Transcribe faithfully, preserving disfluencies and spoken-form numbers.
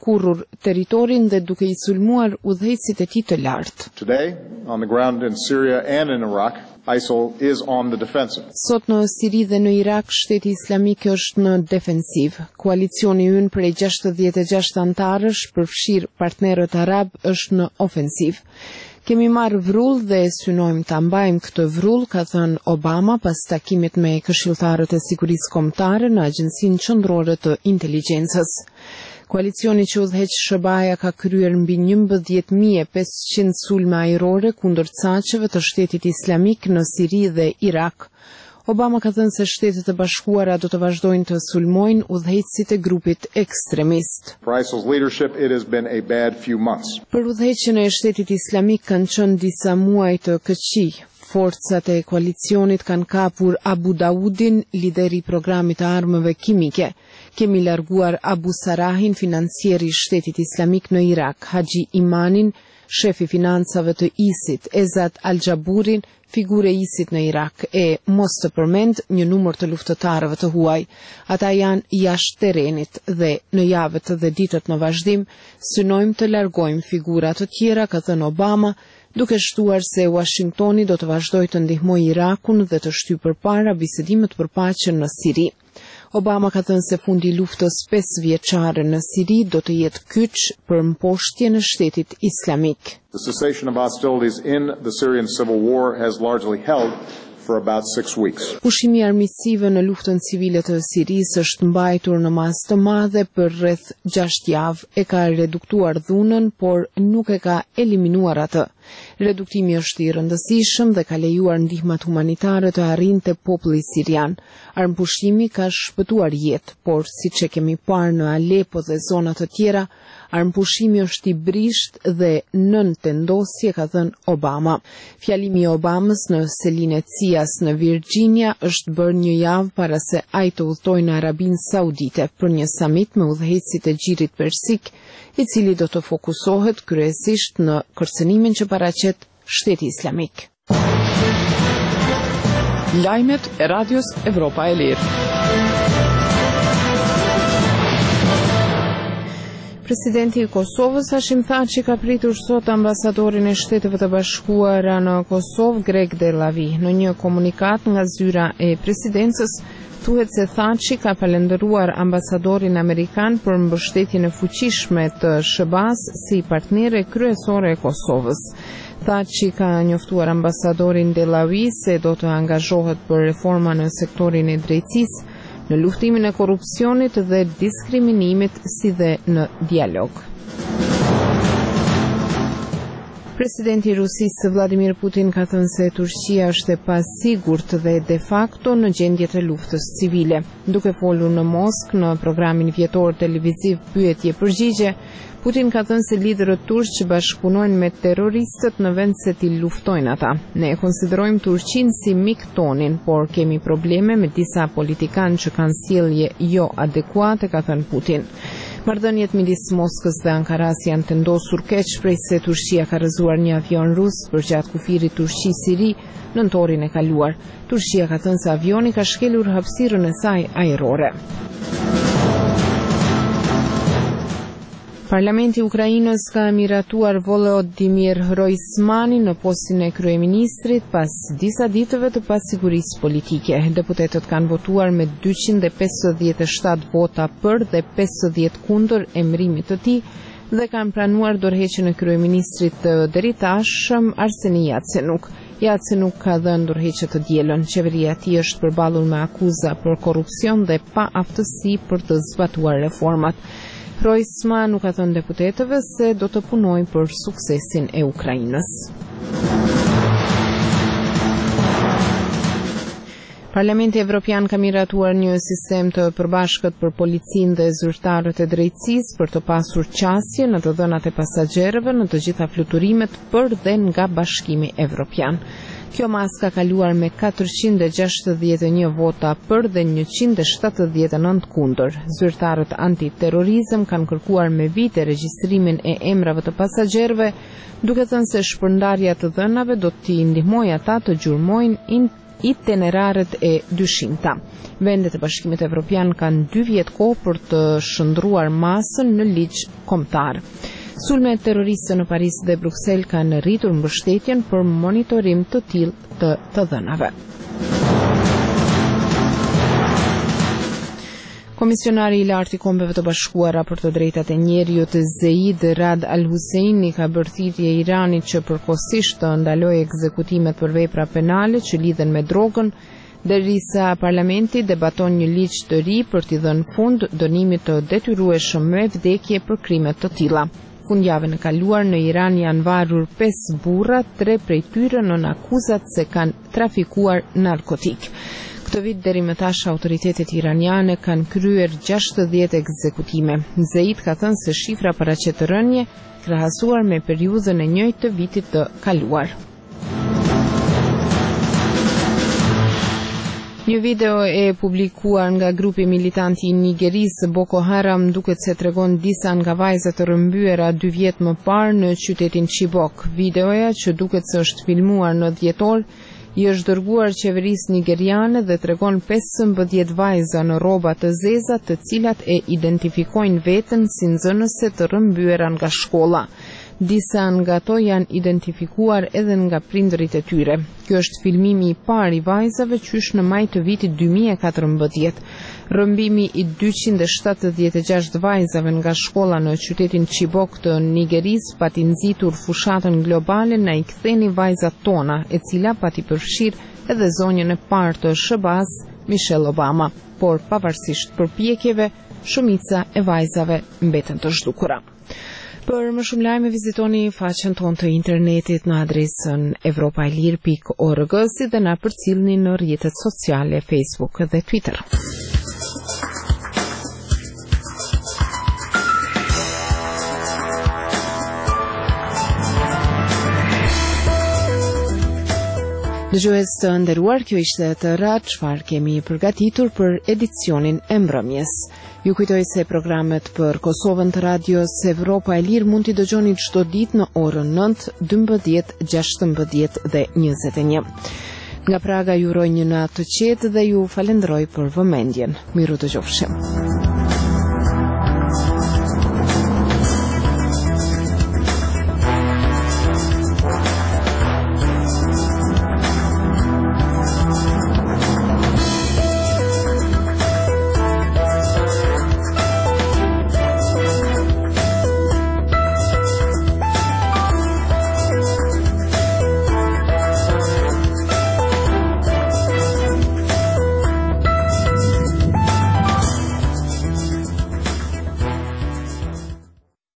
përkurrur territorin dhe duke i sulmuar udhëheqësit e tij të lartë. Today, on the ground in Syria and in Iraq, ISIL is on the defensive. Sot në Siri dhe në Irak, Shteti Islamik është në defensiv. Koalicioni ynë prej gjashtëdhjetë e gjashtë antarësh, përfshir partnerët arab, është në ofensiv. Kemi marrë vrull dhe synojmë ta mbajmë këtë vrull, ka thënë Obama pas takimit me këshilltarët e sigurisë kombëtare në Agjencinë Qendrore të Inteligjencës. Koalicioni që udhëheq Sh B A-ja ka kryer mbi njëmbëdhjetë mijë e pesëqind sulme ajrore kundër caqeve të Shtetit Islamik në Siri dhe Irak. Obama ka thënë se Shtetet e Bashkuara do të vazhdojnë të sulmojnë udhëheqësit e grupit ekstremist. For ISIL's leadership, it has been a bad few months. Për udhëheqjen e Shtetit Islamik kanë qenë disa muaj të këqij. Forcat e koalicionit kanë kapur Abu Daudin, lideri i programit të armëve kimike. Kemi larguar Abu Sarahin, financieri i Shtetit Islamik në Irak, Haji Imanin, shefi financave të ISIT, Ezat Al-Jaburin, figure ISIT në Irak, e mos të përmend një numër të luftëtarëve të huaj. Ata janë jashtë terrenit dhe në javët dhe ditët në vazhdim synojmë të largojmë figura të tjera, ka thënë Obama, duke shtuar se Washingtoni do të vazhdojë të ndihmojë Irakun dhe të shtyjë përpara bisedimet për paqen në Siri. Obama ka thënë se fundi i luftës pesëvjeçare në Siri do të jetë kyç për mposhtjen e Shtetit Islamik. The cessation of hostilities in the Syrian civil war has largely held for about six weeks. Pushimi armiqësive në luftën civile të Sirisë është mbajtur në masë të madhe për rreth gjashtë javë. E ka reduktuar dhunën, por nuk e ka eliminuar atë. Reduktimi është i rëndësishëm dhe ka lejuar ndihmat humanitare të arrinte populli sirian. Armpushimi ka shpëtuar jetë, por siç e kemi parë në Alepo dhe zona të tjera, armpushimi është i brisht dhe nën tendosje, ka thënë Obama. Fjalimi i Obamës në selinë e Cias në Virginia është bërë një javë para se ai të udhtojë në Arabinë Saudite për një samit me udhëheqësit e Xhirit Persik, i cili do të fokusohet kryesisht në kërcënimin që paraqet Shteti Islamik. Lajmet e Radios Evropa e Lirë. Presidenti i Kosovës Hashim Thaçi ka pritur sot ambasadorin e Shteteve të Bashkuara në Kosovë, Greg Delavi. Në një komunikat nga zyra e presidencës, thuhet se Thaçi ka falendëruar ambasadorin amerikan për mbështetjen e fuqishme të Sh B A-s si partnere kryesore e Kosovës. Thaçi ka njoftuar ambasadorin Delavi se do të angazhohet për reforma në sektorin e drejtësisë, në luftimin e korrupsionit dhe diskriminimit, si dhe në dialog. Presidenti i Rusisë Vladimir Putin ka thënë se Turqia është e pasigurt dhe de facto në gjendje të luftës civile. Duke folur në Moskë në programin vjetor televiziv Pyetje-përgjigje, Putin ka thënë se liderët turq që bashkëpunojnë me terroristët në vend se t'i luftojnë ata. Ne e konsiderojmë Turqinë si mik tonin, por kemi probleme me disa politikanë që kanë sjellje jo adekuate, ka thënë Putin. Marrëdhëniet midis Moskës dhe Ankaras janë vendosur keq prej se Turqia ka rrëzuar një avion rus përgjatë kufirit Turqi-Siri nëntorin e kaluar. Turqia ka thënë se avioni ka shkelur hapësirën e saj ajrore. Parlamenti i Ukrainës ka miratuar Volodymyr Groysmanin në postin e kryeministrit pas disa ditëve të pasigurisë politike. Deputetët kanë votuar me dyqind e pesëdhjetë e shtatë vota për dhe pesëdhjetë kundër emërimit të tij dhe kanë pranuar dorëheqjen e kryeministrit deri tashëm Arseni Yatsenuk. Yatsenuk ka dhënë dorëheqje të dielën. Qeveria e tij është përballur me akuza për korrupsion dhe pa aftësi për të zbatuar reformat. Groysman nuk ka thënë deputetëve se do të punojnë për suksesin e Ukrainës. Parlamenti Evropian ka miratuar një sistem të përbashkët për policinë dhe zyrtarët e drejtësisë për të pasur qasje në të dhënat e pasagerëve në të gjitha fluturimet për dhe nga Bashkimi Evropian. Kjo mas ka kaluar me katërqind e gjashtëdhjetë e një vota për dhe njëqind e shtatëdhjetë e nëntë kundër. Zyrtarët antiterrorizëm kanë kërkuar me vite regjistrimin e emrave të pasagerëve, duke thënë se shpërndarja të dhënave do t'i ndihmojë ata të gjurmojnë itinerarët e dyshimta. Vendet e Bashkimit Evropian kanë dy vjet kohë për të shndruar masën në ligj kombëtar. Sulmet terroriste në Paris dhe Bruksel kanë rritur mbështetjen për monitorim të tillë të të dhënave. Komisionari i lartë i Kombeve të Bashkuara për të drejtat e njerëzit Zeid Rad Al Husseini ka bërë thirrje Iranit që përkohësisht të ndalojë ekzekutimet për vepra penale që lidhen me drogën, derisa parlamenti debaton një ligj të ri për t'i dhënë fund dënimit të detyrueshëm me vdekje për krime të tilla. Fundjavën e kaluar në Iran janë varur pesë burra, tre prej tyre nën akuzat se kanë trafikuar narkotik. Këtë vit deri më tash autoritetet iraniane kanë kryer gjashtëdhjetë ekzekutime. Zeid ka thënë se shifra paraqet rënje krahasuar me periudhën e njëjtë të vitit të kaluar. Një video e publikuar nga grupi militanti i Nigerisë Boko Haram duket se tregon disa nga vajzat të rrëmbyera dy vjet më parë në qytetin Chibok. Videoja, që duket se është filmuar në dhjetor, i është dërguar qeverisë nigeriane dhe tregon pesëmbëdhjetë vajza në rroba të zeza, të cilat e identifikojnë veten si nxënëse të rrëmbyer nga shkolla. Disa nga ato janë identifikuar edhe nga prindërit e tyre. Ky është filmimi i parë i vajzave qysh në maj të vitit dy mijë e katërmbëdhjetë. Rrëmbimi i dyqind e shtatëdhjetë e gjashtë vajzave nga shkolla në qytetin Chibok të Nigerisë pati nxitur fushatën globale na i ktheni vajzat tona, e cila pati përfshirë edhe zonjën e parë të S B A-s Michelle Obama, por pavarësisht përpjekjeve, shumica e vajzave mbeten të zhdukura. Për më shumë lajme vizitoni faqen tonë të internetit në adresën evropailir pikë org, si dhe na përcjellni në rrjetet sociale Facebook dhe Twitter. Dëgjues të nderuar, kjo ishte të radhë çfarë kemi përgatitur për edicionin e mbrëmjes. Ju kujtoj se programet për Kosovën të radios Evropa e Lirë mund t'i dëgjoni çdo ditë në orën nëntë, dymbëdhjetë, gjashtëmbëdhjetë dhe njëzet e një. Nga Praga ju uroj një natë të qetë dhe ju falenderoj për vëmendjen. Miru dëgjofshim.